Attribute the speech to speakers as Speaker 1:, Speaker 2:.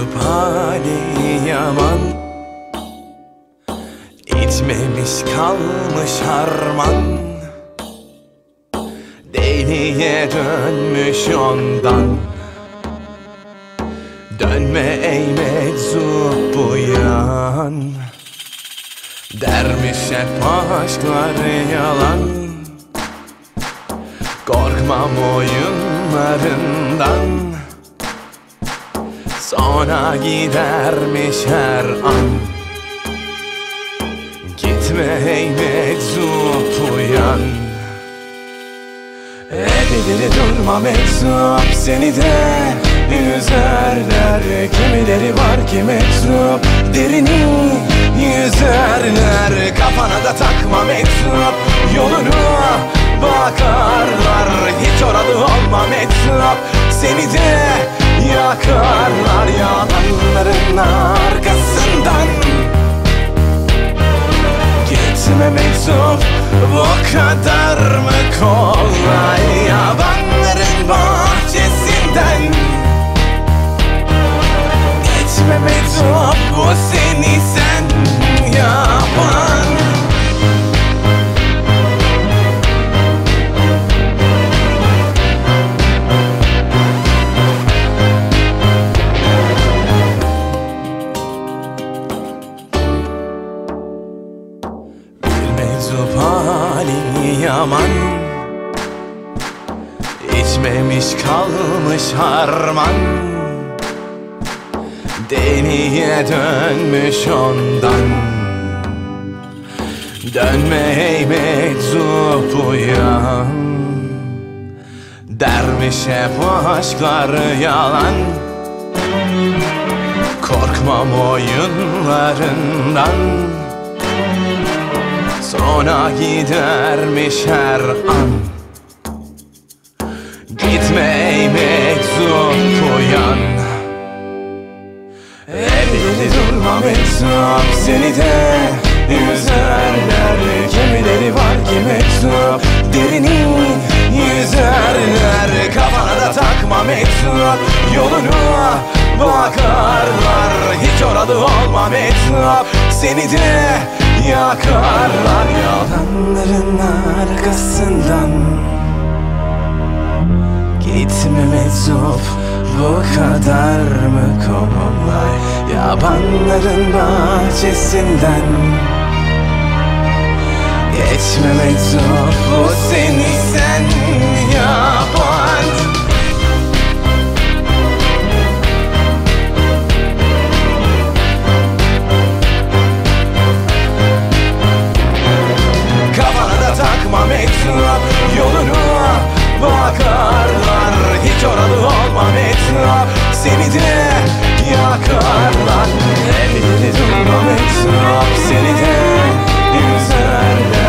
Speaker 1: meczup hali yaman, İtmemiş kalmış harman, deliye dönmüş ondan. Dönme ey meczup bu yan, dermiş hep aşklar yalan. Korkmam oyunlarından, sonra gidermiş her an. Gitme ey meczup uyan, evleri durma meczup, seni de yüzerler. Kimileri var ki meczup, derini yüzerler. Kafana da takma meczup, yolunu bakarlar. Hiç oralı olma meczup, seni de yakarlar yalanların arkasından. Gitme meczup, bu kadar mı kolay? Yabanların bahçesinden. Gitme meczup, bu seni sen yapan. Meczup hali yaman, İçmemiş kalmış harman, deliye dönmüş ondan. Dönme ey meczup uyan, dermiş hep aşklar yalan. Korkmam oyunlarından, sonra gidermiş her an. Gitme ey meczup uyan, evleri durma meczup, seni de yüzerler. Kimileri var ki meczup, derini yüzerler. Kafana da takma meczup, yolunu bakarlar. Hiç oralı olma meczup, seni de yakarlar yalanların arkasından. Gitme meczup, bu kadar mı kolay? Yabanların bahçesinden. Geçme meczup, bu seni sen yapan. Kafana da takma meczup, yolunu bakarlar. Hiç oralı olma meczup, seni de yakarlar. Evleri durma meczup, seni de yüzerler.